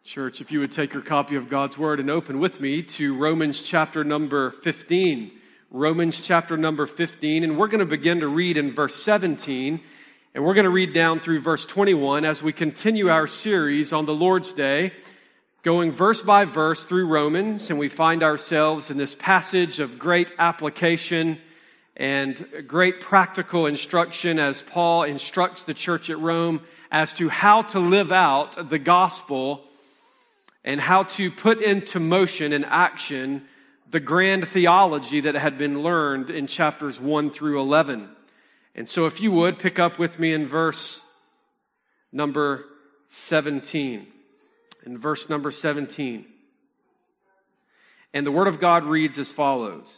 Church, if you would take your copy of God's Word and open with me to Romans chapter number 15. Romans chapter number 15, and we're going to begin to read in verse 17, and we're going to read down through verse 21 as we continue our series on the Lord's Day, going verse by verse through Romans, and we find ourselves in this passage of great application and great practical instruction as Paul instructs the church at Rome as to how to live out the gospel and how to put into motion and action the grand theology that had been learned in chapters 1 through 11. And so if you would, pick up with me in verse number 17. In verse number 17. And the Word of God reads as follows.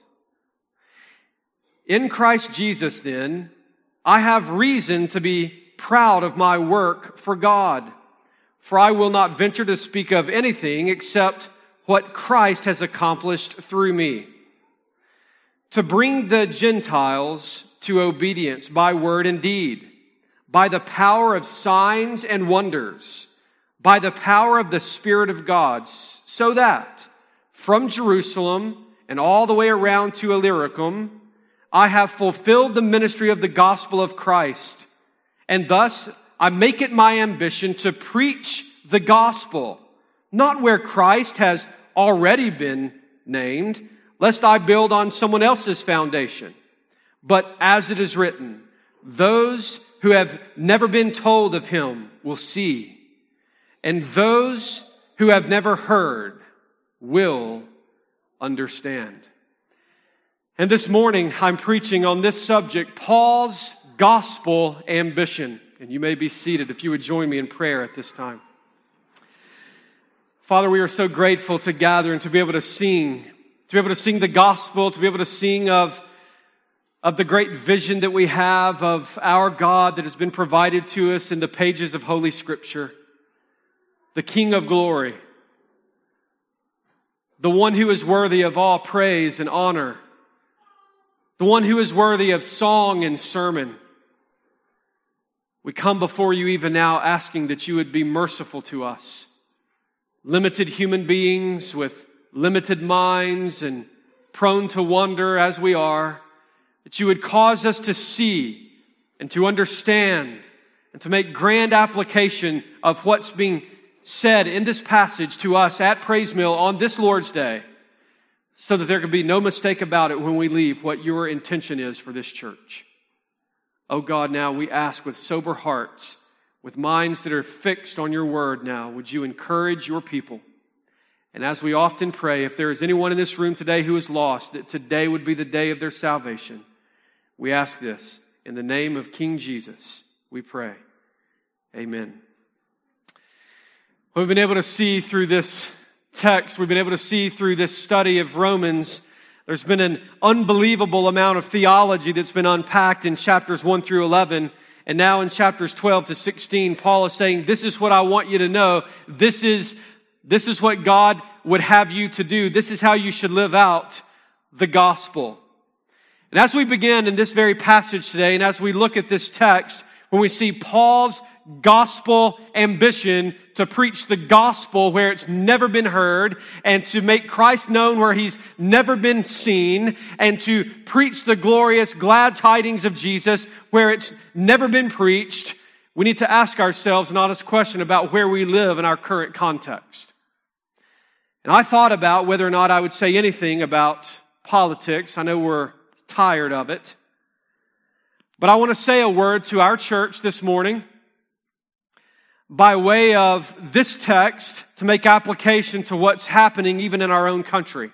In Christ Jesus, then, I have reason to be proud of my work for God. For I will not venture to speak of anything except what Christ has accomplished through me, to bring the Gentiles to obedience by word and deed, by the power of signs and wonders, by the power of the Spirit of God, so that from Jerusalem and all the way around to Illyricum, I have fulfilled the ministry of the gospel of Christ, and thus I make it my ambition to preach the gospel, not where Christ has already been named, lest I build on someone else's foundation. But as it is written, those who have never been told of him will see, and those who have never heard will understand. And this morning, I'm preaching on this subject, Paul's gospel ambition. And you may be seated if you would join me in prayer at this time. Father, we are so grateful to gather and to be able to sing the gospel, to be able to sing of the great vision that we have of our God that has been provided to us in the pages of Holy Scripture. The King of glory, the one who is worthy of all praise and honor, the one who is worthy of song and sermon. We come before you even now asking that you would be merciful to us, limited human beings with limited minds and prone to wonder as we are, that you would cause us to see and to understand and to make grand application of what's being said in this passage to us at Praise Mill on this Lord's Day, so that there can be no mistake about it when we leave what your intention is for this church. Oh God, now we ask with sober hearts, with minds that are fixed on your word now, would you encourage your people? And as we often pray, if there is anyone in this room today who is lost, that today would be the day of their salvation. We ask this in the name of King Jesus, we pray. Amen. We've been able to see through this text, we've been able to see through this study of Romans, there's been an unbelievable amount of theology that's been unpacked in chapters 1 through 11. And now in chapters 12 to 16, Paul is saying, this is what I want you to know. This is what God would have you to do. This is how you should live out the gospel. And as we begin in this very passage today, and as we look at this text, when we see Paul's gospel ambition to preach the gospel where it's never been heard, and to make Christ known where he's never been seen, and to preach the glorious glad tidings of Jesus where it's never been preached, we need to ask ourselves an honest question about where we live in our current context. And I thought about whether or not I would say anything about politics. I know we're tired of it. But I want to say a word to our church this morning by way of this text to make application to what's happening even in our own country.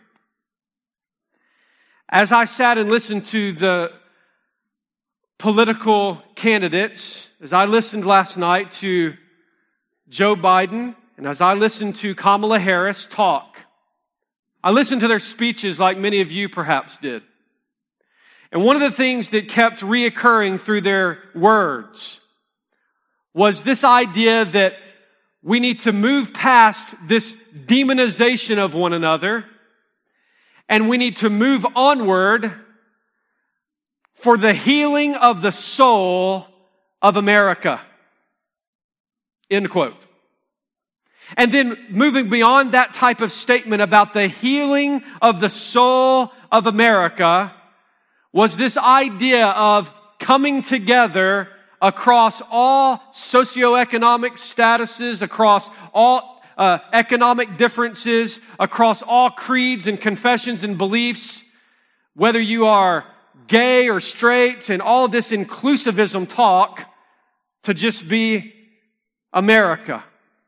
As I sat and listened to the political candidates, as I listened last night to Joe Biden, and as I listened to Kamala Harris talk, I listened to their speeches like many of you perhaps did. And one of the things that kept reoccurring through their words was this idea that we need to move past this demonization of one another, and we need to move onward for the healing of the soul of America. End quote. And then moving beyond that type of statement about the healing of the soul of America was this idea of coming together across all socioeconomic statuses, across all economic differences, across all creeds and confessions and beliefs, whether you are gay or straight, and all this inclusivism talk, to just be America.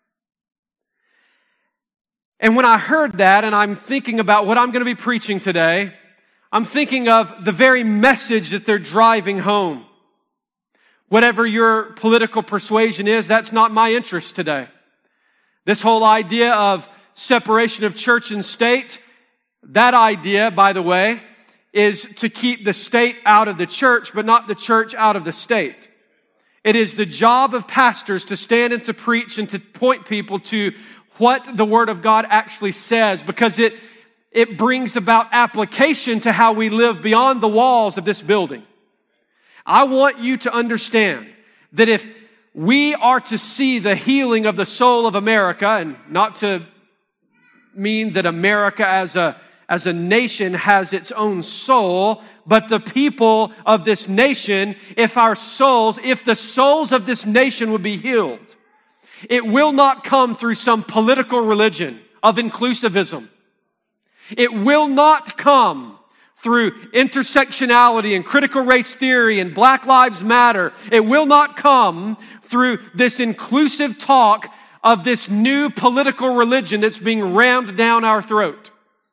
And when I heard that, and I'm thinking about what I'm going to be preaching today, I'm thinking of the very message that they're driving home. Whatever your political persuasion is, that's not my interest today. This whole idea of separation of church and state, that idea, by the way, is to keep the state out of the church, but not the church out of the state. It is the job of pastors to stand and to preach and to point people to what the Word of God actually says, because it brings about application to how we live beyond the walls of this building. I want you to understand that if we are to see the healing of the soul of America, and not to mean that America as a nation has its own soul, but the people of this nation, if the souls of this nation would be healed, it will not come through some political religion of inclusivism. It will not come through intersectionality and critical race theory and Black Lives Matter. It will not come through this inclusive talk of this new political religion that's being rammed down our throat.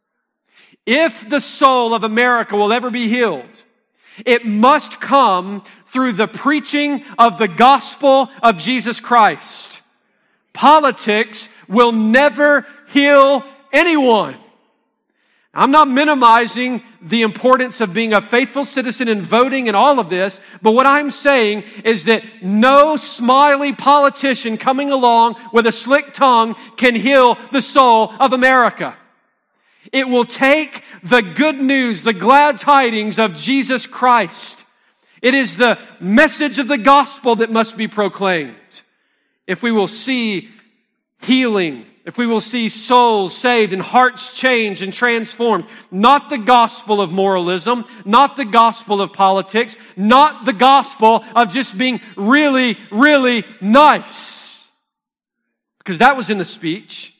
If the soul of America will ever be healed, it must come through the preaching of the gospel of Jesus Christ. Politics will never heal anyone. I'm not minimizing the importance of being a faithful citizen and voting and all of this, but what I'm saying is that no smiley politician coming along with a slick tongue can heal the soul of America. It will take the good news, the glad tidings of Jesus Christ. It is the message of the gospel that must be proclaimed. If we will see healing, if we will see souls saved and hearts changed and transformed, not the gospel of moralism, not the gospel of politics, not the gospel of just being really, really nice. Because that was in the speech.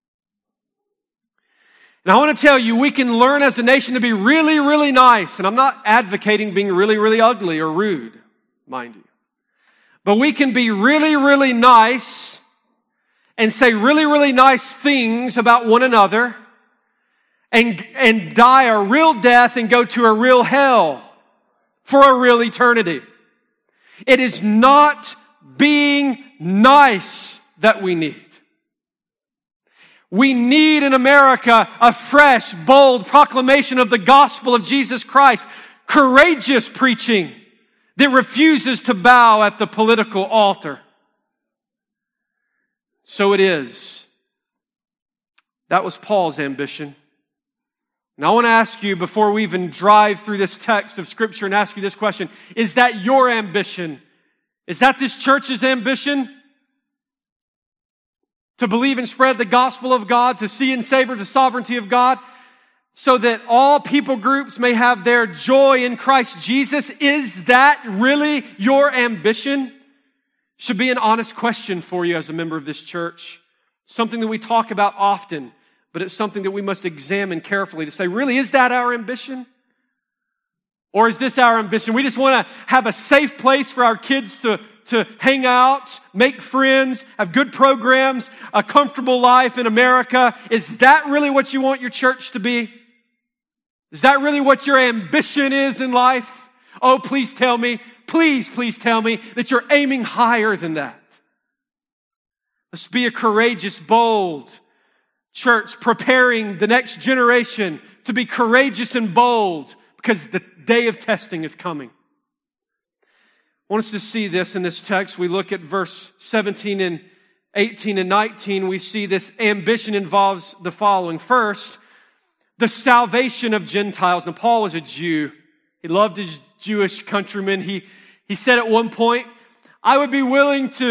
And I want to tell you, we can learn as a nation to be really, really nice. And I'm not advocating being really, really ugly or rude, mind you. But we can be really, really nice and say really, really nice things about one another and die a real death and go to a real hell for a real eternity. It is not being nice that we need. We need in America a fresh, bold proclamation of the gospel of Jesus Christ. Courageous preaching that refuses to bow at the political altar. So it is. That was Paul's ambition. Now I want to ask you, before we even drive through this text of Scripture, and ask you this question. Is that your ambition? Is that this church's ambition? To believe and spread the gospel of God, to see and savor the sovereignty of God, so that all people groups may have their joy in Christ Jesus? Is that really your ambition? Should be an honest question for you as a member of this church. Something that we talk about often, but it's something that we must examine carefully to say, really, is that our ambition? Or is this our ambition? We just want to have a safe place for our kids to hang out, make friends, have good programs, a comfortable life in America. Is that really what you want your church to be? Is that really what your ambition is in life? Oh, please tell me that you're aiming higher than that. Let's be a courageous, bold church, preparing the next generation to be courageous and bold, because the day of testing is coming. I want us to see this in this text. We look at verse 17 and 18 and 19. We see this ambition involves the following. First, the salvation of Gentiles. Now, Paul was a Jew. He loved his Jewish countrymen. He said at one point, I would be willing to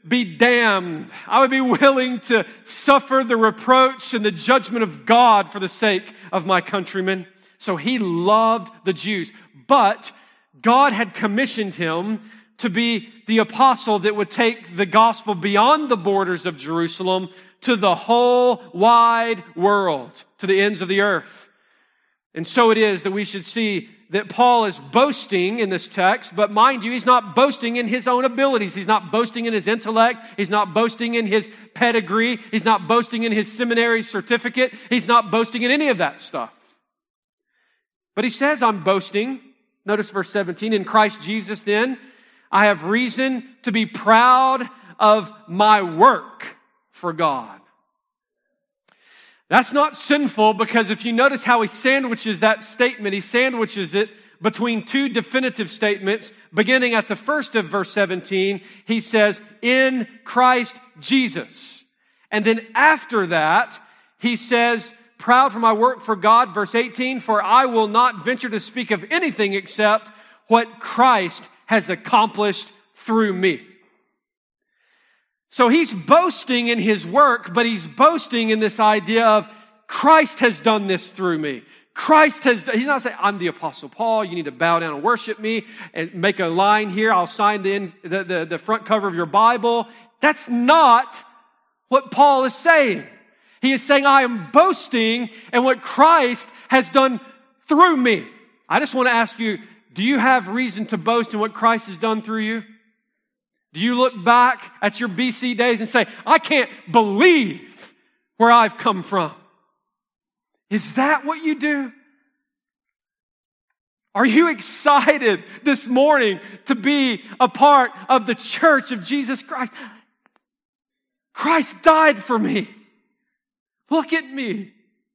be damned. I would be willing to suffer the reproach and the judgment of God for the sake of my countrymen. So he loved the Jews. But God had commissioned him to be the apostle that would take the gospel beyond the borders of Jerusalem to the whole wide world, to the ends of the earth. And so it is that we should see that Paul is boasting in this text, but mind you, he's not boasting in his own abilities. He's not boasting in his intellect. He's not boasting in his pedigree. He's not boasting in his seminary certificate. He's not boasting in any of that stuff. But he says, I'm boasting. Notice verse 17, in Christ Jesus then, I have reason to be proud of my work for God. That's not sinful, because if you notice how he sandwiches that statement, he sandwiches it between two definitive statements. Beginning at the first of verse 17, he says, in Christ Jesus. And then after that, he says, proud for my work for God, verse 18, for I will not venture to speak of anything except what Christ has accomplished through me. So he's boasting in his work, but he's boasting in this idea of Christ has done this through me. He's not saying, I'm the Apostle Paul, you need to bow down and worship me and make a line here, I'll sign the front cover of your Bible. That's not what Paul is saying. He is saying, I am boasting in what Christ has done through me. I just want to ask you, do you have reason to boast in what Christ has done through you? Do you look back at your BC days and say, I can't believe where I've come from? Is that what you do? Are you excited this morning to be a part of the church of Jesus Christ? Christ died for me. Look at me.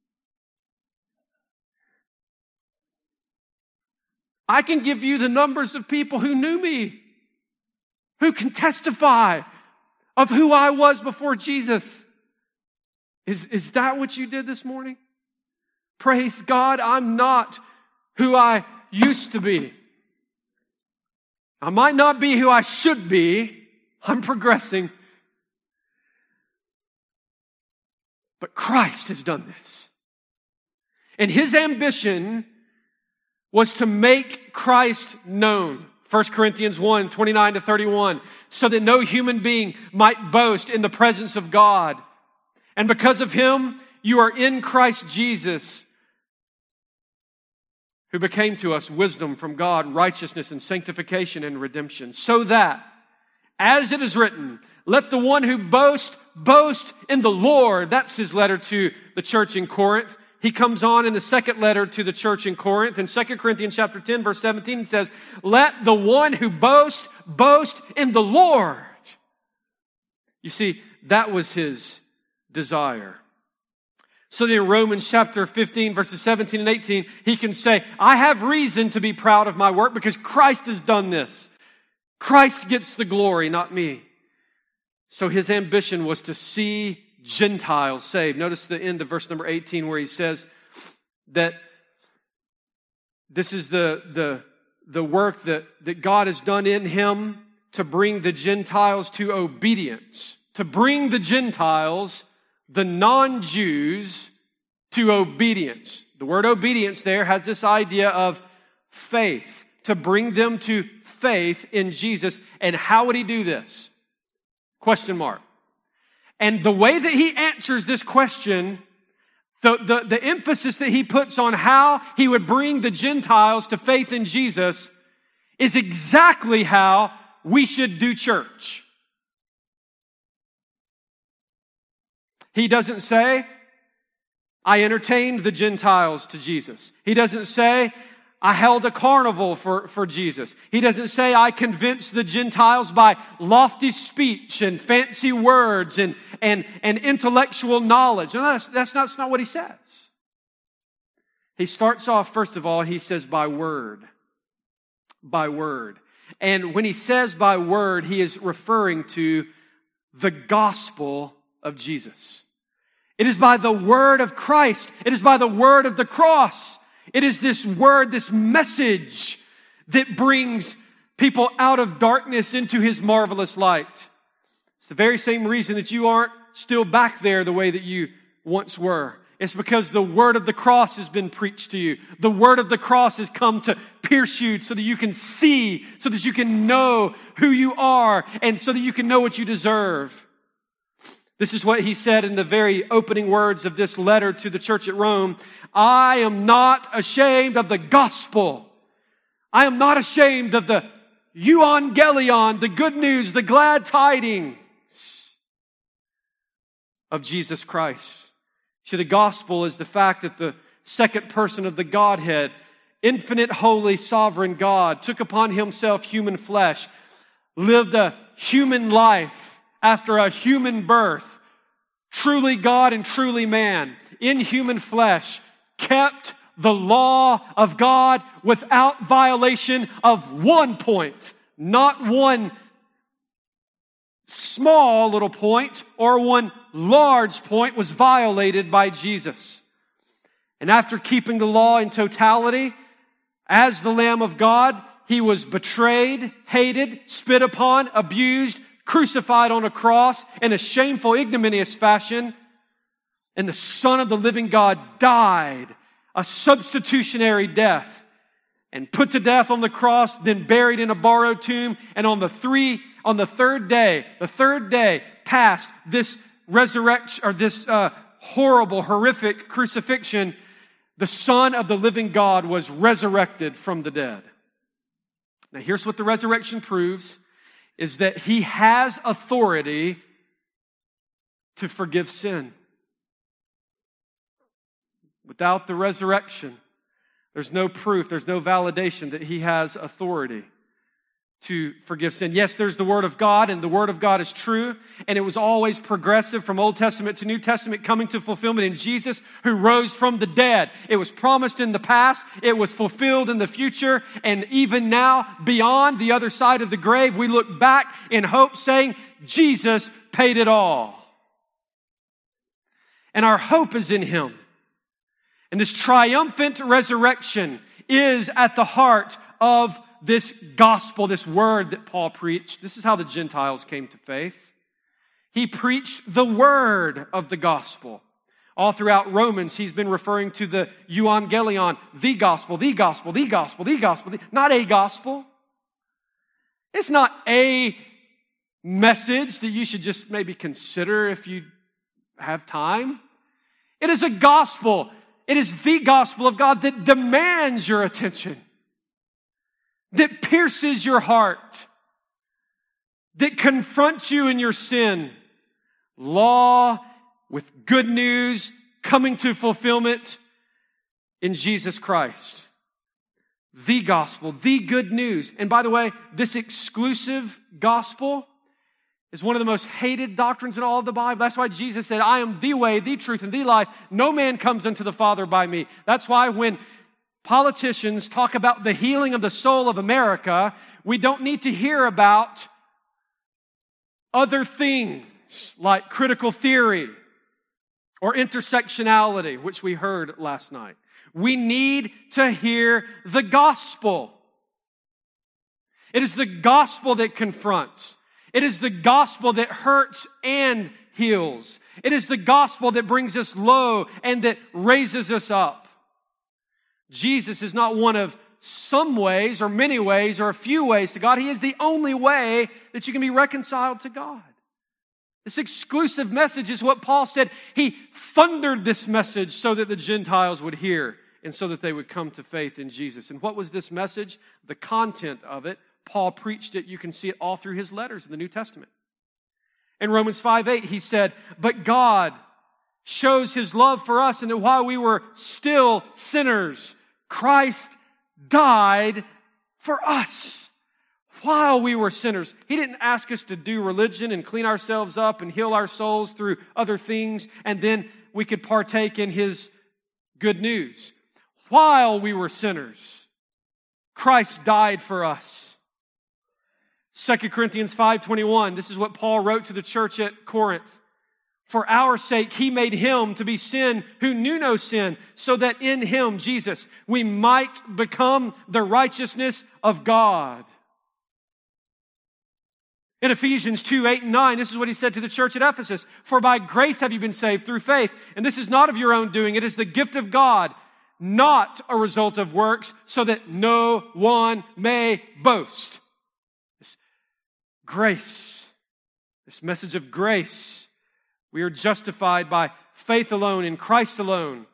I can give you the numbers of people who knew me, who can testify of who I was before Jesus. Is that what you did this morning? Praise God, I'm not who I used to be. I might not be who I should be. I'm progressing. But Christ has done this. And his ambition was to make Christ known. 1 Corinthians 1, 29 to 31, so that no human being might boast in the presence of God. And because of him, you are in Christ Jesus, who became to us wisdom from God, righteousness and sanctification and redemption. So that, as it is written, let the one who boasts, boast in the Lord. That's his letter to the church in Corinth. He comes on in the second letter to the church in Corinth. In 2 Corinthians chapter 10, verse 17, it says, let the one who boasts, boast in the Lord. You see, that was his desire. So then in Romans chapter 15, verses 17 and 18, he can say, I have reason to be proud of my work because Christ has done this. Christ gets the glory, not me. So his ambition was to see Gentiles saved. Notice the end of verse number 18 where he says that this is the work that God has done in him to bring the Gentiles to obedience. To bring the Gentiles, the non-Jews, to obedience. The word obedience there has this idea of faith. To bring them to faith in Jesus. And how would he do this? Question mark. And the way that he answers this question, the emphasis that he puts on how he would bring the Gentiles to faith in Jesus is exactly how we should do church. He doesn't say, I entertained the Gentiles to Jesus. He doesn't say, I held a carnival for Jesus. He doesn't say, I convinced the Gentiles by lofty speech and fancy words and intellectual knowledge. No, that's not what he says. He starts off, first of all, he says, by word. By word. And when he says by word, he is referring to the gospel of Jesus. It is by the word of Christ. It is by the word of the cross. It is this word, this message that brings people out of darkness into his marvelous light. It's the very same reason that you aren't still back there the way that you once were. It's because the word of the cross has been preached to you. The word of the cross has come to pierce you so that you can see, so that you can know who you are, and so that you can know what you deserve. This is what he said in the very opening words of this letter to the church at Rome. I am not ashamed of the gospel. I am not ashamed of the euangelion, the good news, the glad tidings of Jesus Christ. See, the gospel is the fact that the second person of the Godhead, infinite, holy, sovereign God, took upon himself human flesh, lived a human life after a human birth, truly God and truly man, in human flesh, kept the law of God without violation of one point, not one small little point or one large point was violated by Jesus. And after keeping the law in totality, as the Lamb of God, he was betrayed, hated, spit upon, abused, crucified on a cross in a shameful, ignominious fashion. And the Son of the living God died a substitutionary death and put to death on the cross, then buried in a borrowed tomb. And on the third day past this resurrection, or this horrible, horrific crucifixion, the Son of the living God was resurrected from the dead. Now here's what the resurrection proves, is that he has authority to forgive sin. Without the resurrection, there's no proof, there's no validation that he has authority to forgive sin. Yes, there's the Word of God, and the Word of God is true, and it was always progressive from Old Testament to New Testament, coming to fulfillment in Jesus, who rose from the dead. It was promised in the past, it was fulfilled in the future, and even now, beyond the other side of the grave, we look back in hope, saying, Jesus paid it all. And our hope is in Him. And this triumphant resurrection is at the heart of this gospel, this word that Paul preached. This is how the Gentiles came to faith. He preached the word of the gospel. All throughout Romans, he's been referring to the euangelion, the gospel, the gospel, the gospel, the gospel, not a gospel. It's not a message that you should just maybe consider if you have time. It is a gospel. It is the gospel of God that demands your attention, that pierces your heart, that confronts you in your sin. Law with good news coming to fulfillment in Jesus Christ. The gospel, the good news. And by the way, this exclusive gospel is one of the most hated doctrines in all of the Bible. That's why Jesus said, I am the way, the truth, and the life. No man comes unto the Father by me. That's why when politicians talk about the healing of the soul of America, we don't need to hear about other things like critical theory or intersectionality, which we heard last night. We need to hear the gospel. It is the gospel that confronts. It is the gospel that hurts and heals. It is the gospel that brings us low and that raises us up. Jesus is not one of some ways or many ways or a few ways to God. He is the only way that you can be reconciled to God. This exclusive message is what Paul said. He thundered this message so that the Gentiles would hear and so that they would come to faith in Jesus. And what was this message? The content of it. Paul preached it. You can see it all through his letters in the New Testament. In Romans 5:8, he said, but God shows His love for us in that while we were still sinners, Christ died for us. While we were sinners. He didn't ask us to do religion and clean ourselves up and heal our souls through other things, and then we could partake in His good news. While we were sinners, Christ died for us. 2 Corinthians 5:21, this is what Paul wrote to the church at Corinth. For our sake, He made Him to be sin who knew no sin, so that in Him, Jesus, we might become the righteousness of God. In Ephesians 2, 8 and 9, this is what he said to the church at Ephesus. For by grace have you been saved through faith. And this is not of your own doing. It is the gift of God, not a result of works, so that no one may boast. This grace, this message of grace. We are justified by faith alone, in Christ alone,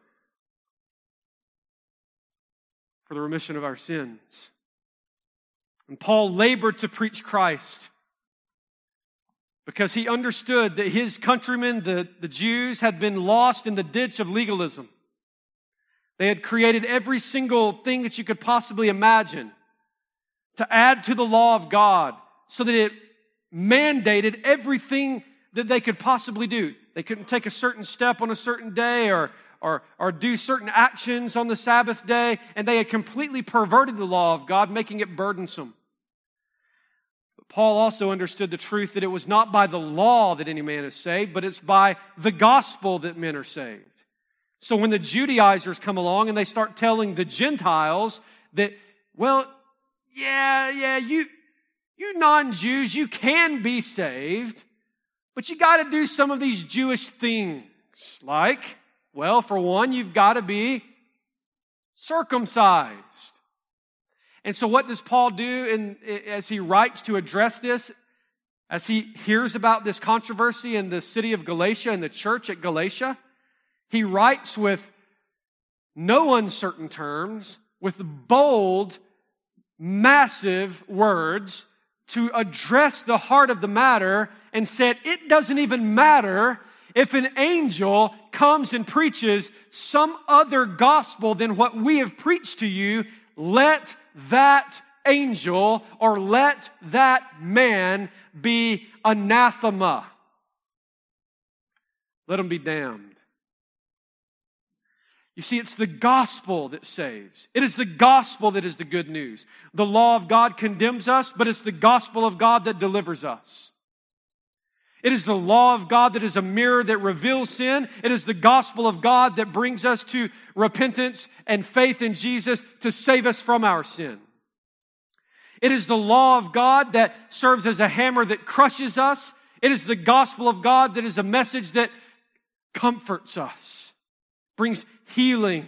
for the remission of our sins. And Paul labored to preach Christ because he understood that his countrymen, the Jews, had been lost in the ditch of legalism. They had created every single thing that you could possibly imagine to add to the law of God so that it mandated everything that they could possibly do. They couldn't take a certain step on a certain day or do certain actions on the Sabbath day, and they had completely perverted the law of God, making it burdensome. But Paul also understood the truth that it was not by the law that any man is saved, but it's by the gospel that men are saved. So when the Judaizers come along and they start telling the Gentiles that, well, you non-Jews, you can be saved, but you got to do some of these Jewish things. Like, well, for one, you've got to be circumcised. And so what does Paul do as he writes to address this? As he hears about this controversy in the city of Galatia and the church at Galatia, he writes with no uncertain terms, with bold, massive words to address the heart of the matter, and said, it doesn't even matter if an angel comes and preaches some other gospel than what we have preached to you. Let that angel or let that man be anathema. Let him be damned. You see, it's the gospel that saves. It is the gospel that is the good news. The law of God condemns us, but it's the gospel of God that delivers us. It is the law of God that is a mirror that reveals sin. It is the gospel of God that brings us to repentance and faith in Jesus to save us from our sin. It is the law of God that serves as a hammer that crushes us. It is the gospel of God that is a message that comforts us, brings healing.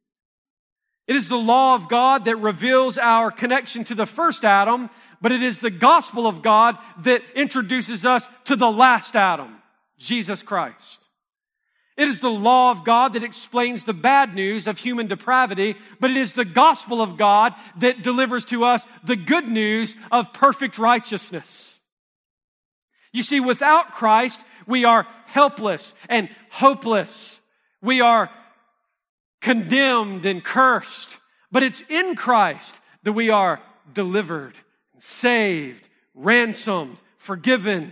It is the law of God that reveals our connection to the first Adam, but it is the gospel of God that introduces us to the last Adam, Jesus Christ. It is the law of God that explains the bad news of human depravity, but it is the gospel of God that delivers to us the good news of perfect righteousness. You see, without Christ, we are helpless and hopeless. We are condemned and cursed, but it's in Christ that we are delivered, saved, ransomed, forgiven.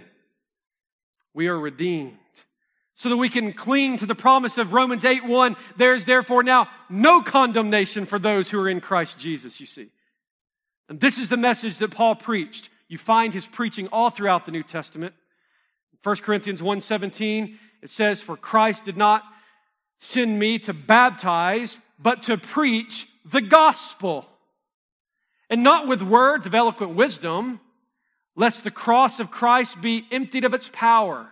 We are redeemed so that we can cling to the promise of Romans 8:1. There is therefore now no condemnation for those who are in Christ Jesus, you see. And this is the message that Paul preached. You find his preaching all throughout the New Testament. 1 Corinthians 1:17, it says, for Christ did not send me to baptize, but to preach the gospel. And not with words of eloquent wisdom, lest the cross of Christ be emptied of its power.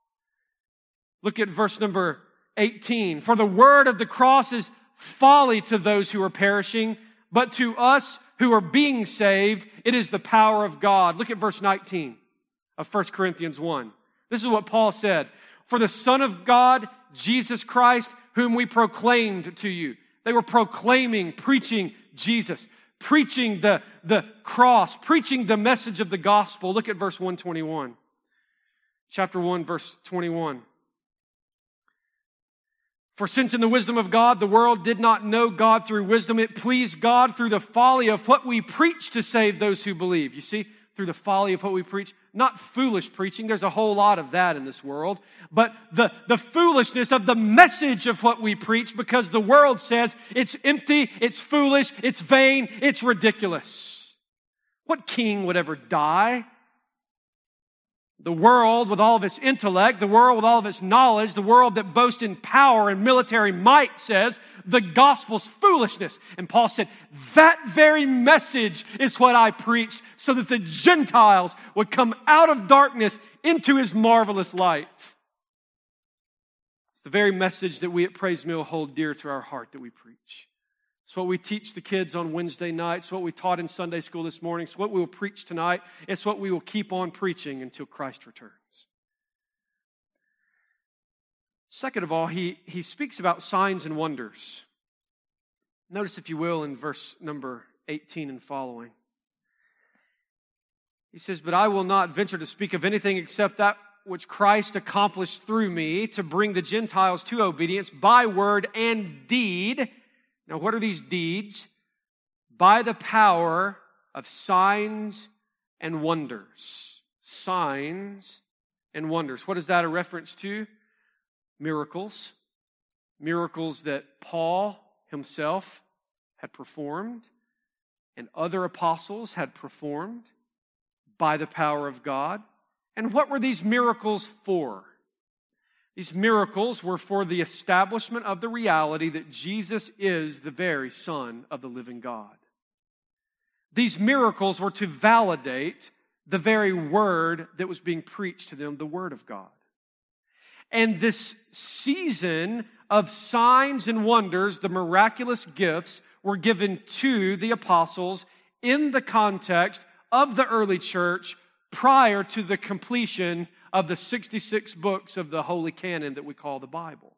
Look at verse number 18. For the word of the cross is folly to those who are perishing, but to us who are being saved, it is the power of God. Look at verse 19 of 1 Corinthians 1. This is what Paul said. For the Son of God, Jesus Christ, whom we proclaimed to you. They were proclaiming, preaching Jesus, preaching the cross, preaching the message of the gospel. Look at verse 121. Chapter 1, verse 21. For since in the wisdom of God, the world did not know God through wisdom, it pleased God through the folly of what we preach to save those who believe. You see, through the folly of what we preach. Not foolish preaching. There's a whole lot of that in this world. But the foolishness of the message of what we preach, because the world says it's empty, it's foolish, it's vain, it's ridiculous. What king would ever die? The world with all of its intellect, the world with all of its knowledge, the world that boasts in power and military might says the gospel's foolishness. And Paul said, that very message is what I preach, so that the Gentiles would come out of darkness into His marvelous light. The very message that we at Praise Mill hold dear to our heart that we preach. It's what we teach the kids on Wednesday nights. It's what we taught in Sunday school this morning. It's what we will preach tonight. It's what we will keep on preaching until Christ returns. Second of all, he speaks about signs and wonders. Notice, if you will, in verse number 18 and following. He says, but I will not venture to speak of anything except that which Christ accomplished through me to bring the Gentiles to obedience by word and deed. Now, what are these deeds? By the power of signs and wonders. Signs and wonders. What is that a reference to? Miracles. Miracles that Paul himself had performed and other apostles had performed by the power of God. And what were these miracles for? These miracles were for the establishment of the reality that Jesus is the very Son of the living God. These miracles were to validate the very word that was being preached to them, the Word of God. And this season of signs and wonders, the miraculous gifts, were given to the apostles in the context of the early church prior to the completion of the 66 books of the Holy Canon that we call the Bible.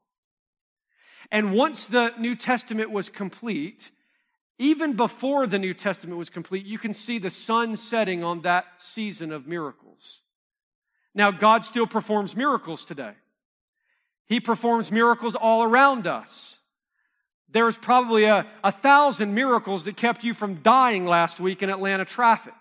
And once the New Testament was complete, even before the New Testament was complete, you can see the sun setting on that season of miracles. Now, God still performs miracles today. He performs miracles all around us. There's probably 1,000 miracles that kept you from dying last week in Atlanta traffic,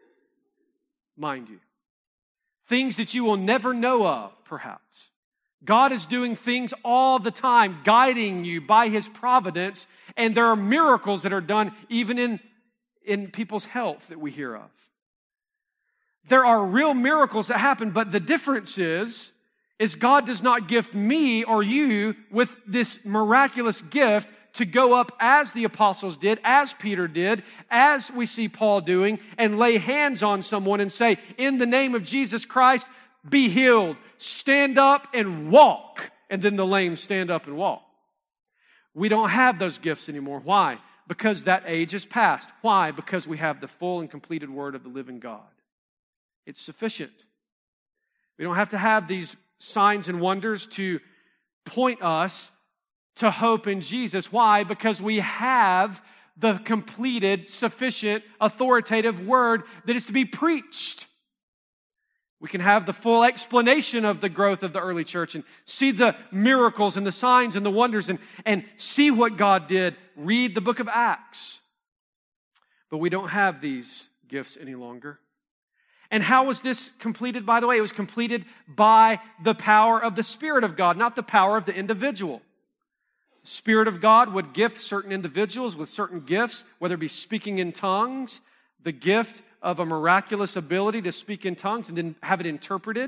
mind you. Things that you will never know of, perhaps. God is doing things all the time, guiding you by His providence, and there are miracles that are done even in people's health that we hear of. There are real miracles that happen, but the difference is God does not gift me or you with this miraculous gift to go up as the apostles did, as Peter did, as we see Paul doing, and lay hands on someone and say, in the name of Jesus Christ, be healed, stand up and walk. And then the lame stand up and walk. We don't have those gifts anymore. Why? Because that age is past. Why? Because we have the full and completed Word of the living God. It's sufficient. We don't have to have these signs and wonders to point us to hope in Jesus. Why? Because we have the completed, sufficient, authoritative Word that is to be preached. We can have the full explanation of the growth of the early church and see the miracles and the signs and the wonders and see what God did. Read the book of Acts. But we don't have these gifts any longer. And how was this completed, by the way? It was completed by the power of the Spirit of God, not the power of the individual. The Spirit of God would gift certain individuals with certain gifts, whether it be speaking in tongues, the gift of a miraculous ability to speak in tongues and then have it interpreted,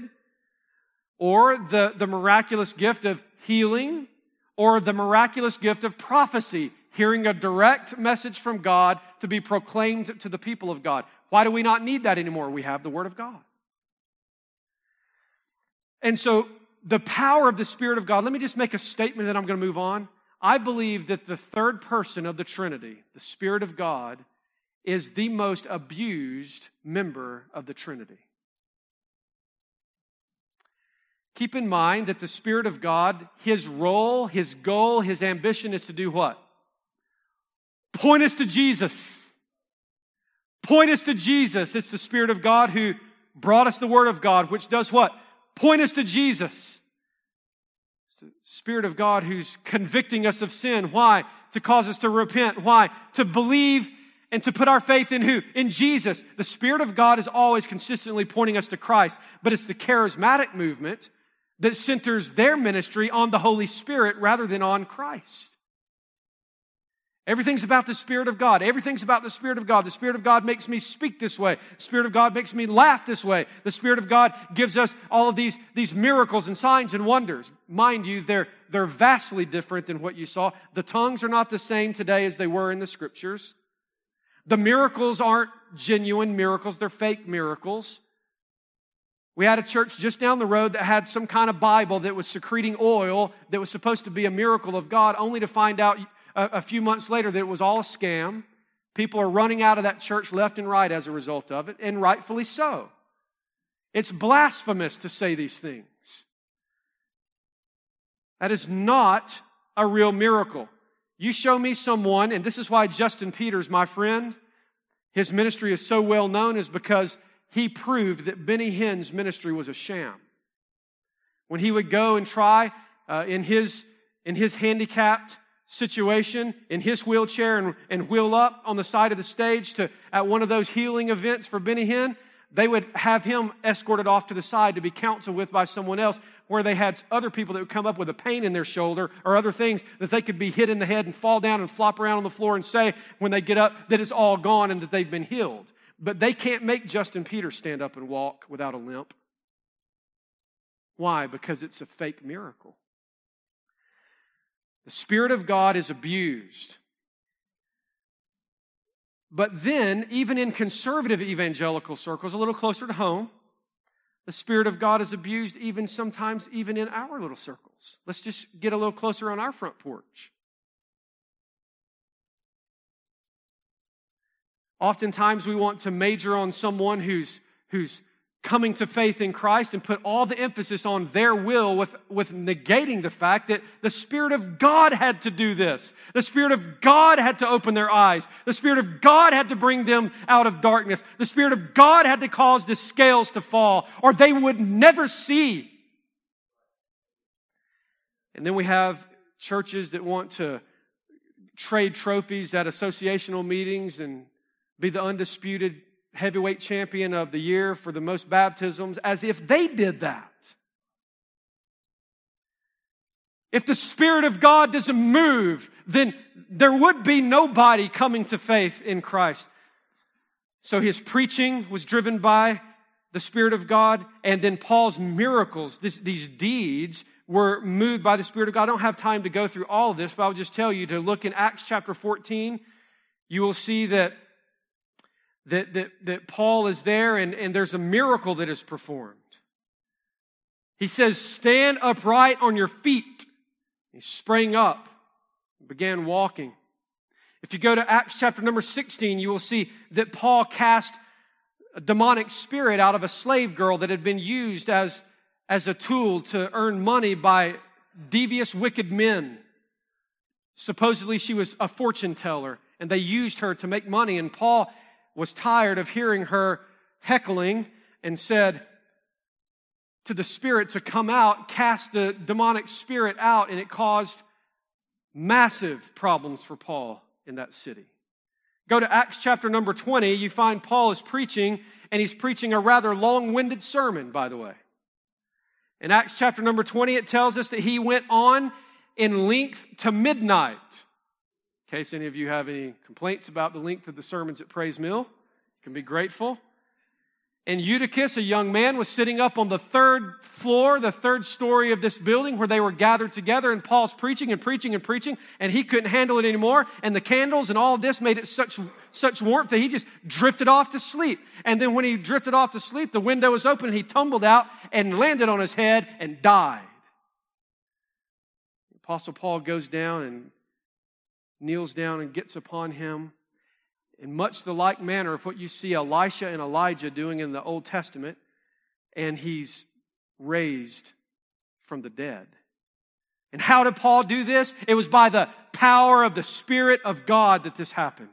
or the miraculous gift of healing, or the miraculous gift of prophecy, hearing a direct message from God to be proclaimed to the people of God. Why do we not need that anymore? We have the Word of God. And so, the power of the Spirit of God, let me just make a statement that I'm going to move on. I believe that the third person of the Trinity, the Spirit of God, is the most abused member of the Trinity. Keep in mind that the Spirit of God, His role, His goal, His ambition is to do what? Point us to Jesus. Point us to Jesus. It's the Spirit of God who brought us the Word of God, which does what? Point us to Jesus. The Spirit of God who's convicting us of sin. Why? To cause us to repent. Why? To believe and to put our faith in who? In Jesus. The Spirit of God is always consistently pointing us to Christ, but it's the charismatic movement that centers their ministry on the Holy Spirit rather than on Christ. Everything's about the Spirit of God. Everything's about the Spirit of God. The Spirit of God makes me speak this way. The Spirit of God makes me laugh this way. The Spirit of God gives us all of these miracles and signs and wonders. Mind you, they're vastly different than what you saw. The tongues are not the same today as they were in the Scriptures. The miracles aren't genuine miracles. They're fake miracles. We had a church just down the road that had some kind of Bible that was secreting oil that was supposed to be a miracle of God, only to find out a few months later that it was all a scam. People are running out of that church left and right as a result of it, and rightfully so. It's blasphemous to say these things. That is not a real miracle. You show me someone, and this is why Justin Peters, my friend, his ministry is so well known, is because he proved that Benny Hinn's ministry was a sham. When he would go and try in his handicapped situation, in his wheelchair, and wheel up on the side of the stage at one of those healing events for Benny Hinn, they would have him escorted off to the side to be counseled with by someone else, where they had other people that would come up with a pain in their shoulder or other things that they could be hit in the head and fall down and flop around on the floor and say when they get up that it's all gone and that they've been healed. But they can't make Justin Peters stand up and walk without a limp. Why? Because it's a fake miracle. The Spirit of God is abused. But then, even in conservative evangelical circles, a little closer to home, the Spirit of God is abused sometimes even in our little circles. Let's just get a little closer on our front porch. Oftentimes we want to major on someone who's coming to faith in Christ and put all the emphasis on their will with negating the fact that the Spirit of God had to do this. The Spirit of God had to open their eyes. The Spirit of God had to bring them out of darkness. The Spirit of God had to cause the scales to fall, or they would never see. And then we have churches that want to trade trophies at associational meetings and be the undisputed heavyweight champion of the year for the most baptisms, as if they did that. If the Spirit of God doesn't move, then there would be nobody coming to faith in Christ. So his preaching was driven by the Spirit of God, and then Paul's miracles, these deeds, were moved by the Spirit of God. I don't have time to go through all of this, but I'll just tell you to look in Acts chapter 14. You will see that Paul is there and there's a miracle that is performed. He says, "Stand upright on your feet." He sprang up and began walking. If you go to Acts chapter number 16, you will see that Paul cast a demonic spirit out of a slave girl that had been used as a tool to earn money by devious, wicked men. Supposedly she was a fortune teller, and they used her to make money, and Paul was tired of hearing her heckling and said to the spirit to come out, cast the demonic spirit out, and it caused massive problems for Paul in that city. Go to Acts chapter number 20, you find Paul is preaching, and he's preaching a rather long-winded sermon, by the way. In Acts chapter number 20, it tells us that he went on in length to midnight. In case any of you have any complaints about the length of the sermons at Praise Mill, you can be grateful. And Eutychus, a young man, was sitting up on the third floor, the third story of this building where they were gathered together, and Paul's preaching and preaching and preaching, and he couldn't handle it anymore, and the candles and all of this made it such warmth that he just drifted off to sleep. And then when he drifted off to sleep, the window was open, and he tumbled out and landed on his head and died. The Apostle Paul goes down and kneels down and gets upon him in much the like manner of what you see Elisha and Elijah doing in the Old Testament, and he's raised from the dead. And how did Paul do this? It was by the power of the Spirit of God that this happened.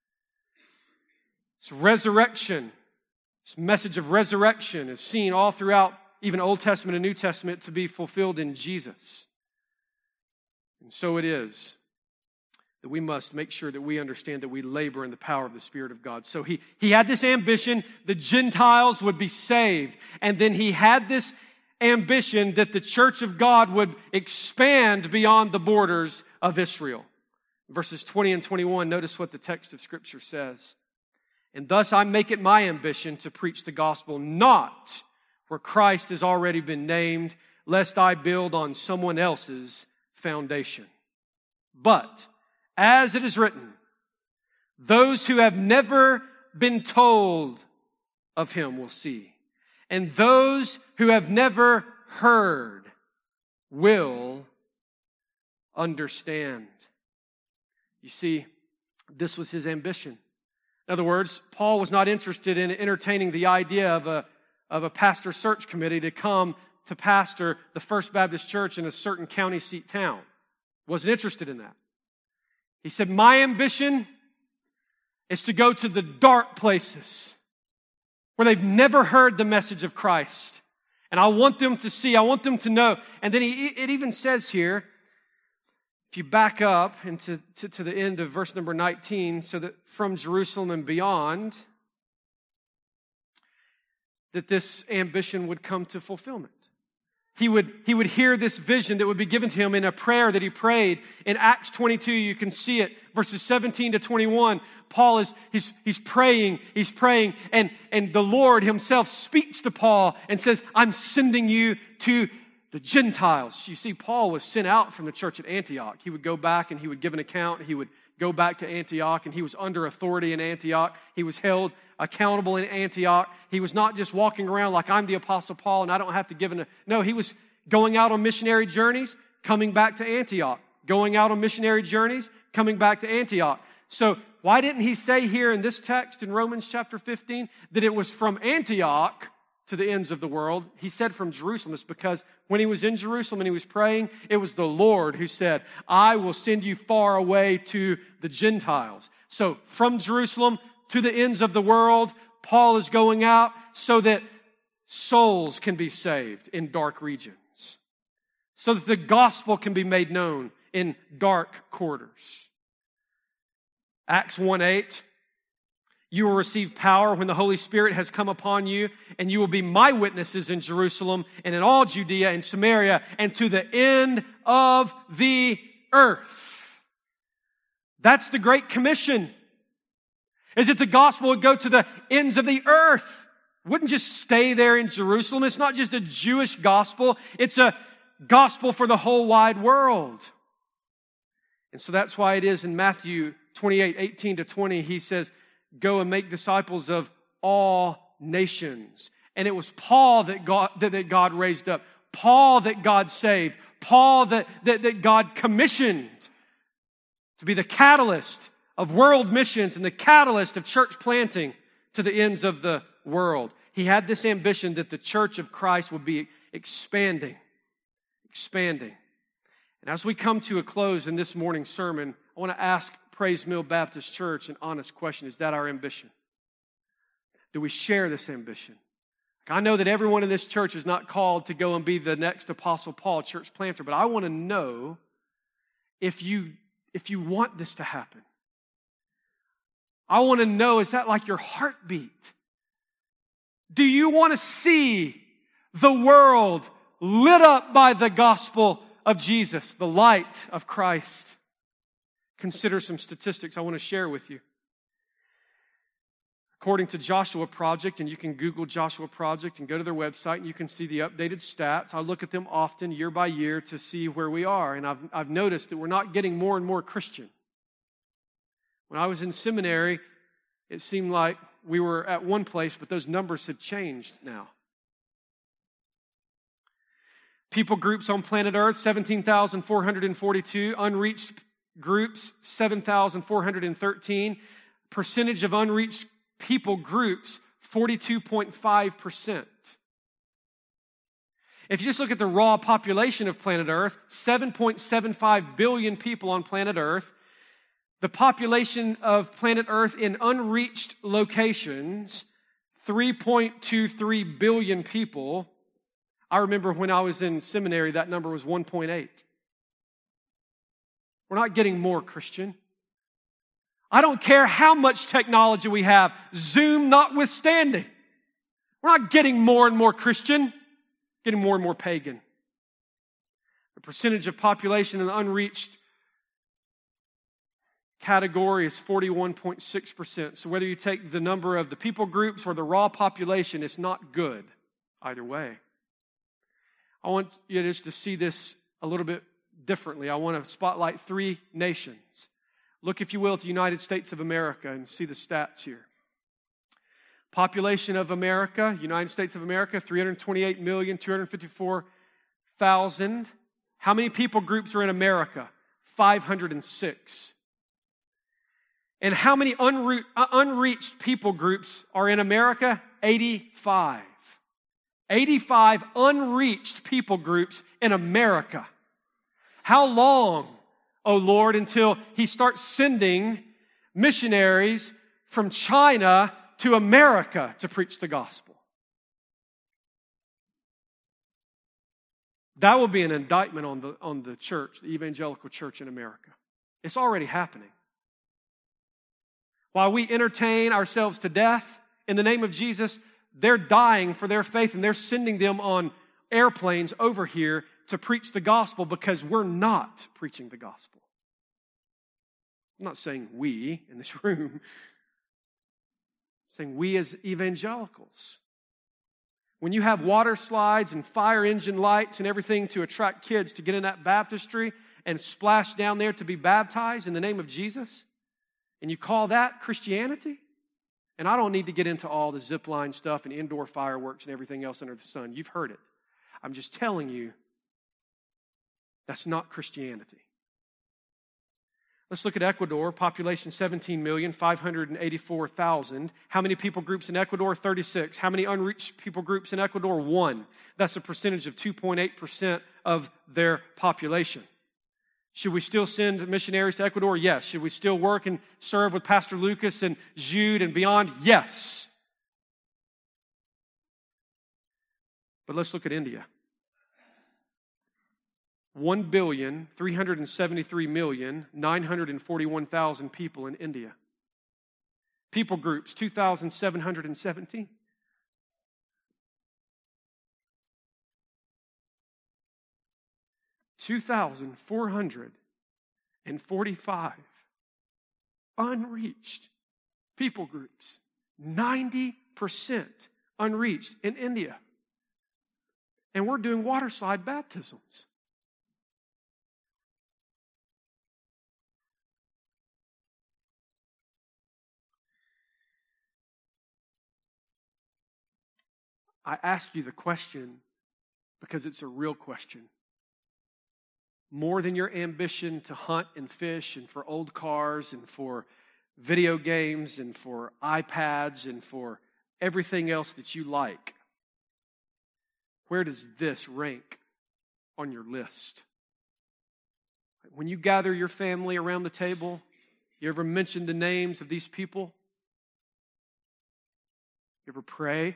It's resurrection. This message of resurrection is seen all throughout even Old Testament and New Testament to be fulfilled in Jesus. And so it is that we must make sure that we understand that we labor in the power of the Spirit of God. So he had this ambition, the Gentiles would be saved. And then he had this ambition that the church of God would expand beyond the borders of Israel. Verses 20 and 21, notice what the text of Scripture says. And thus I make it my ambition to preach the gospel not where Christ has already been named, lest I build on someone else's foundation. But, as it is written, those who have never been told of him will see, and those who have never heard will understand. You see, this was his ambition. In other words, Paul was not interested in entertaining the idea of a pastor search committee to come to pastor the First Baptist Church in a certain county seat town. Wasn't interested in that. He said, my ambition is to go to the dark places where they've never heard the message of Christ. And I want them to see, I want them to know. And then it even says here, if you back up into to the end of verse number 19, so that from Jerusalem and beyond, that this ambition would come to fulfillment. He would hear this vision that would be given to him in a prayer that he prayed. In Acts 22, you can see it, verses 17 to 21. Paul he's praying, and the Lord himself speaks to Paul and says, I'm sending you to the Gentiles. You see, Paul was sent out from the church at Antioch. He would go back and he would give an account. He would go back to Antioch, and he was under authority in Antioch. He was held accountable in Antioch. He was not just walking around like I'm the Apostle Paul and I don't have to give No, he was going out on missionary journeys, coming back to Antioch. Going out on missionary journeys, coming back to Antioch. So why didn't he say here in this text in Romans chapter 15 that it was from Antioch to the ends of the world? He said from Jerusalem. It's because when he was in Jerusalem and he was praying, it was the Lord who said, I will send you far away to the Gentiles. So from Jerusalem to the ends of the world, Paul is going out so that souls can be saved in dark regions, so that the gospel can be made known in dark quarters. Acts 1:8, you will receive power when the Holy Spirit has come upon you, and you will be my witnesses in Jerusalem and in all Judea and Samaria and to the end of the earth. That's the Great Commission. Is that the gospel would go to the ends of the earth. It wouldn't just stay there in Jerusalem. It's not just a Jewish gospel. It's a gospel for the whole wide world. And so that's why it is in Matthew 28:18-20, he says, go and make disciples of all nations. And it was Paul that God raised up. Paul that God saved. Paul that God commissioned to be the catalyst of world missions and the catalyst of church planting to the ends of the world. He had this ambition that the church of Christ would be expanding. And as we come to a close in this morning's sermon, I want to ask Praise Mill Baptist Church an honest question. Is that our ambition? Do we share this ambition? I know that everyone in this church is not called to go and be the next Apostle Paul church planter, but I want to know if you want this to happen. I want to know, is that like your heartbeat? Do you want to see the world lit up by the gospel of Jesus, the light of Christ? Consider some statistics I want to share with you. According to Joshua Project, and you can Google Joshua Project and go to their website and you can see the updated stats. I look at them often year by year to see where we are, and I've noticed that we're not getting more and more Christian. When I was in seminary, it seemed like we were at one place, but those numbers had changed now. People groups on planet Earth, 17,442. Unreached groups, 7,413. Percentage of unreached people groups, 42.5%. If you just look at the raw population of planet Earth, 7.75 billion people on planet Earth. The population of planet Earth in unreached locations, 3.23 billion people. I remember when I was in seminary, that number was 1.8. We're not getting more Christian. I don't care how much technology we have, Zoom notwithstanding. We're not getting more and more Christian, getting more and more pagan. The percentage of population in unreached category is 41.6%. So whether you take the number of the people groups or the raw population, it's not good either way. I want you just to see this a little bit differently. I want to spotlight 3 nations. Look, if you will, at the United States of America and see the stats here. Population of America, United States of America, 328,254,000. How many people groups are in America? 506. And how many unreached people groups are in America? 85. 85 unreached people groups in America. How long, O Lord, until He starts sending missionaries from China to America to preach the gospel? That will be an indictment on the church, the evangelical church in America. It's already happening. While we entertain ourselves to death in the name of Jesus, they're dying for their faith, and they're sending them on airplanes over here to preach the gospel because we're not preaching the gospel. I'm not saying we in this room. I'm saying we as evangelicals. When you have water slides and fire engine lights and everything to attract kids to get in that baptistry and splash down there to be baptized in the name of Jesus, and you call that Christianity? And I don't need to get into all the zip line stuff and indoor fireworks and everything else under the sun. You've heard it. I'm just telling you, that's not Christianity. Let's look at Ecuador. Population 17,584,000. How many people groups in Ecuador? 36. How many unreached people groups in Ecuador? 1. That's a percentage of 2.8% of their population. Should we still send missionaries to Ecuador? Yes. Should we still work and serve with Pastor Lucas and Jude and beyond? Yes. But let's look at India. 1,373,941,000 people in India. People groups, 2,717. $2,445 unreached people groups. 90% unreached in India. And we're doing water slide baptisms. I ask you the question because it's a real question. More than your ambition to hunt and fish and for old cars and for video games and for iPads and for everything else that you like, where does this rank on your list? When you gather your family around the table, you ever mention the names of these people? You ever pray?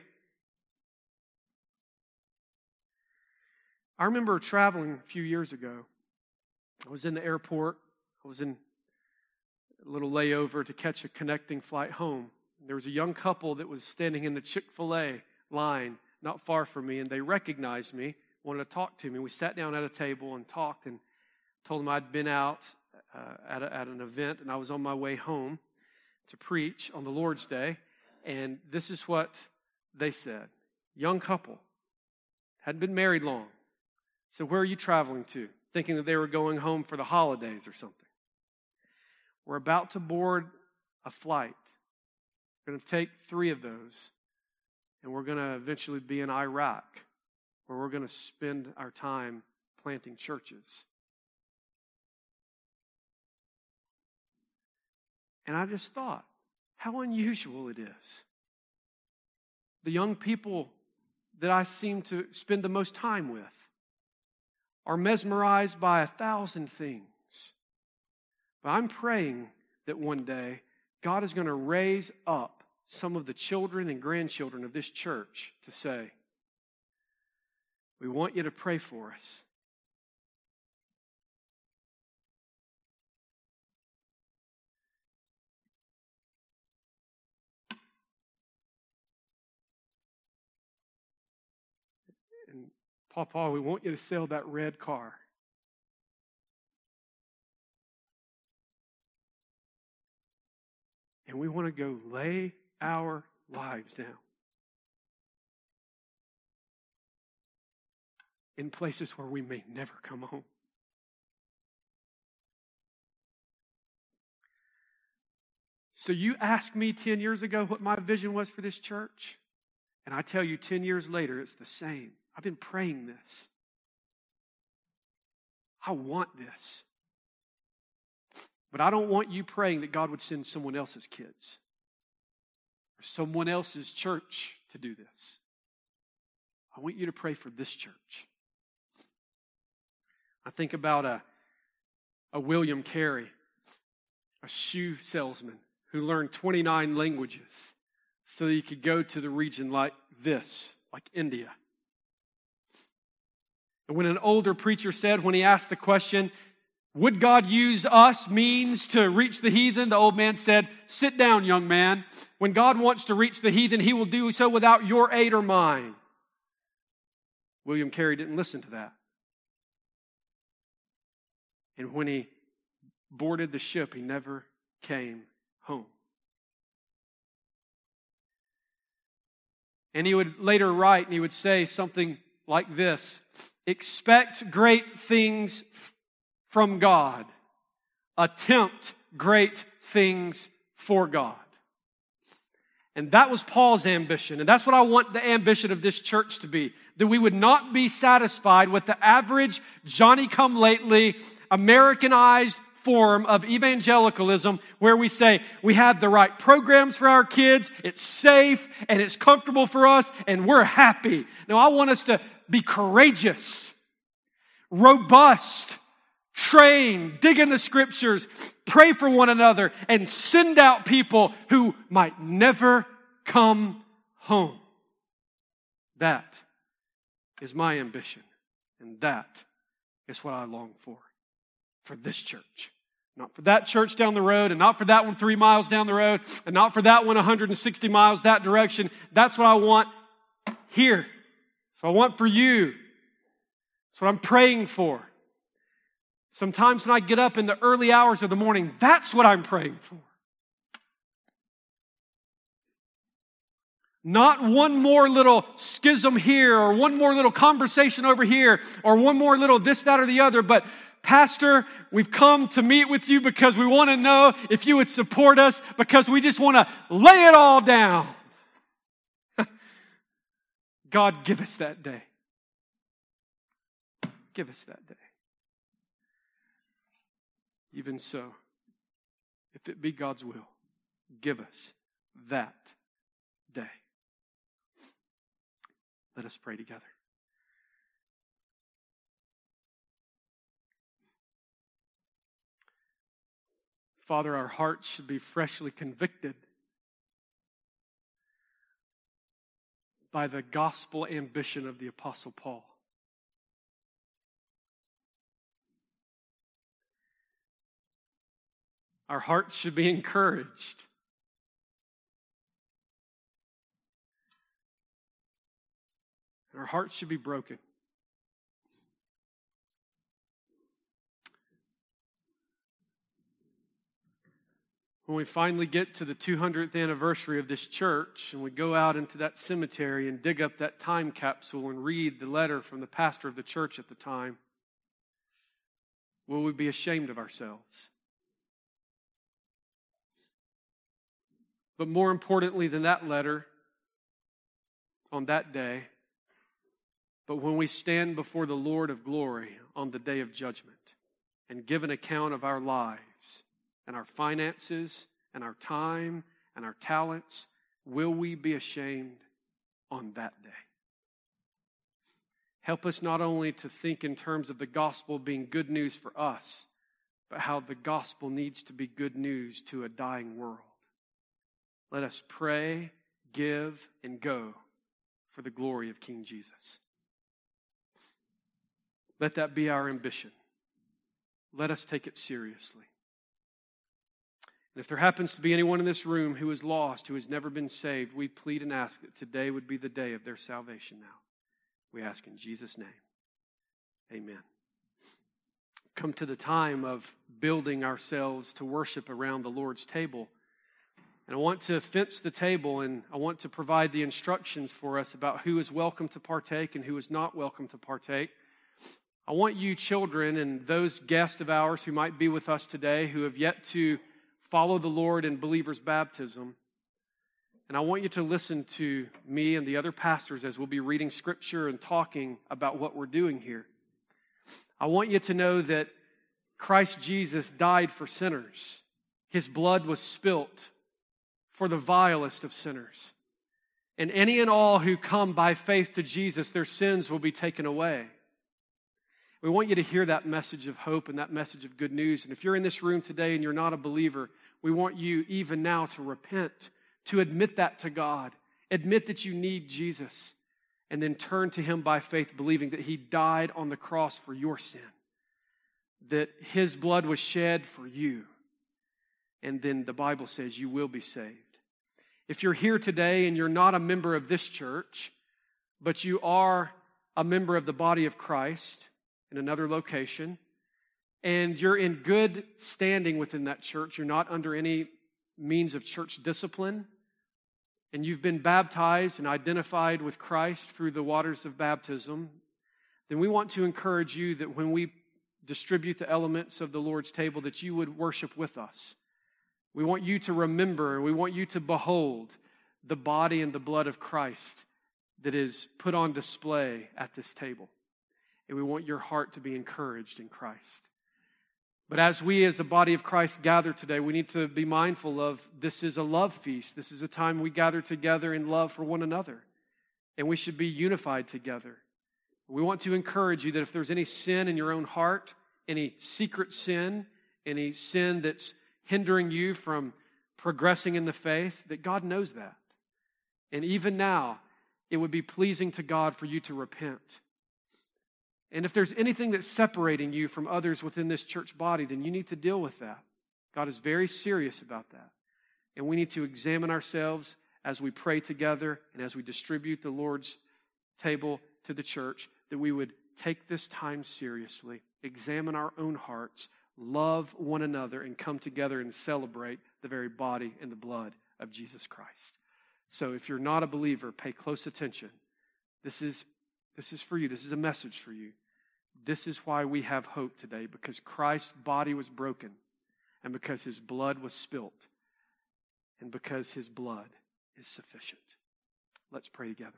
I remember traveling a few years ago. I was in the airport. I was in a little layover to catch a connecting flight home. There was a young couple that was standing in the Chick-fil-A line not far from me, and they recognized me, wanted to talk to me. We sat down at a table and talked and told them I'd been out at an event, and I was on my way home to preach on the Lord's Day. And this is what they said. Young couple, hadn't been married long. So where are you traveling to? Thinking that they were going home for the holidays or something. We're about to board a flight. We're going to take 3 of those, and we're going to eventually be in Iraq, where we're going to spend our time planting churches. And I just thought, how unusual it is. The young people that I seem to spend the most time with are mesmerized by 1,000 things. But I'm praying that one day God is going to raise up some of the children and grandchildren of this church to say, we want you to pray for us. And Papa, we want you to sell that red car. And we want to go lay our lives down in places where we may never come home. So you asked me 10 years ago what my vision was for this church, and I tell you 10 years later, it's the same. I've been praying this. I want this. But I don't want you praying that God would send someone else's kids or someone else's church to do this. I want you to pray for this church. I think about a William Carey, a shoe salesman who learned 29 languages so that he could go to the region like this, like India. And when an older preacher said, when he asked the question, would God use us means to reach the heathen? The old man said, sit down, young man. When God wants to reach the heathen, He will do so without your aid or mine. William Carey didn't listen to that. And when he boarded the ship, he never came home. And he would later write, and he would say something like this: expect great things from God. Attempt great things for God. And that was Paul's ambition. And that's what I want the ambition of this church to be. That we would not be satisfied with the average Johnny-come-lately, Americanized form of evangelicalism where we say we have the right programs for our kids, it's safe, and it's comfortable for us, and we're happy. No, I want us to be courageous, robust, train, dig in the Scriptures, pray for one another, and send out people who might never come home. That is my ambition, and that is what I long for this church. Not for that church down the road, and not for that one 3 miles down the road, and not for that one 160 miles that direction. That's what I want here. So I want for you. That's what I'm praying for. Sometimes when I get up in the early hours of the morning, that's what I'm praying for. Not one more little schism here, or one more little conversation over here, or one more little this, that, or the other, but Pastor, we've come to meet with you because we want to know if you would support us, because we just want to lay it all down. God, give us that day. Give us that day. Even so, if it be God's will, give us that day. Let us pray together. Father, our hearts should be freshly convicted by the gospel ambition of the Apostle Paul. Our hearts should be encouraged. Our hearts should be broken. When we finally get to the 200th anniversary of this church and we go out into that cemetery and dig up that time capsule and read the letter from the pastor of the church at the time, will we be ashamed of ourselves? But more importantly than that letter on that day, but when we stand before the Lord of glory on the day of judgment and give an account of our lives, and our finances, and our time, and our talents, will we be ashamed on that day? Help us not only to think in terms of the gospel being good news for us, but how the gospel needs to be good news to a dying world. Let us pray, give, and go for the glory of King Jesus. Let that be our ambition. Let us take it seriously. And if there happens to be anyone in this room who is lost, who has never been saved, we plead and ask that today would be the day of their salvation now. We ask in Jesus' name. Amen. Come to the time of building ourselves to worship around the Lord's table. And I want to fence the table, and I want to provide the instructions for us about who is welcome to partake and who is not welcome to partake. I want you children and those guests of ours who might be with us today who have yet to follow the Lord in believer's baptism. And I want you to listen to me and the other pastors as we'll be reading Scripture and talking about what we're doing here. I want you to know that Christ Jesus died for sinners. His blood was spilt for the vilest of sinners. And any and all who come by faith to Jesus, their sins will be taken away. We want you to hear that message of hope and that message of good news. And if you're in this room today and you're not a believer, we want you even now to repent, to admit that to God. Admit that you need Jesus. And then turn to Him by faith, believing that He died on the cross for your sin. That His blood was shed for you. And then the Bible says you will be saved. If you're here today and you're not a member of this church, but you are a member of the body of Christ in another location, and you're in good standing within that church, you're not under any means of church discipline, and you've been baptized and identified with Christ through the waters of baptism, then we want to encourage you that when we distribute the elements of the Lord's table, that you would worship with us. We want you to remember, we want you to behold the body and the blood of Christ that is put on display at this table. And we want your heart to be encouraged in Christ. But as we as the body of Christ gather today, we need to be mindful of this is a love feast. This is a time we gather together in love for one another. And we should be unified together. We want to encourage you that if there's any sin in your own heart, any secret sin, any sin that's hindering you from progressing in the faith, that God knows that. And even now, it would be pleasing to God for you to repent. And if there's anything that's separating you from others within this church body, then you need to deal with that. God is very serious about that. And we need to examine ourselves as we pray together and as we distribute the Lord's table to the church, that we would take this time seriously, examine our own hearts, love one another, and come together and celebrate the very body and the blood of Jesus Christ. So if you're not a believer, pay close attention. This is for you. This is a message for you. This is why we have hope today, because Christ's body was broken, and because His blood was spilt, and because His blood is sufficient. Let's pray together.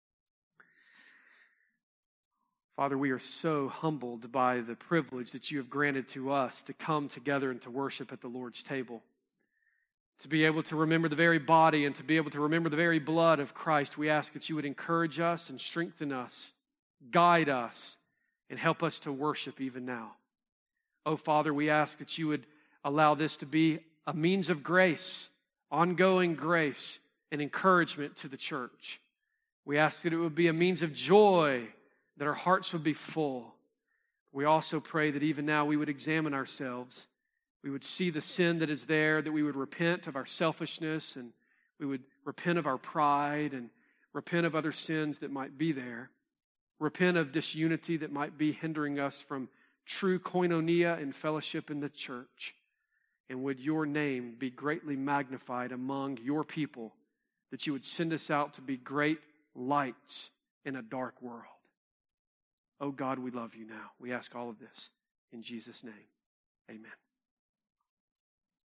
Father, we are so humbled by the privilege that you have granted to us to come together and to worship at the Lord's table. To be able to remember the very body and to be able to remember the very blood of Christ, we ask that you would encourage us and strengthen us, guide us, and help us to worship even now. Oh, Father, we ask that you would allow this to be a means of grace, ongoing grace and encouragement to the church. We ask that it would be a means of joy, that our hearts would be full. We also pray that even now we would examine ourselves. We would see the sin that is there, that we would repent of our selfishness, and we would repent of our pride and repent of other sins that might be there. Repent of disunity that might be hindering us from true koinonia and fellowship in the church. And would your name be greatly magnified among your people, that you would send us out to be great lights in a dark world. Oh God, we love you now. We ask all of this in Jesus' name. Amen.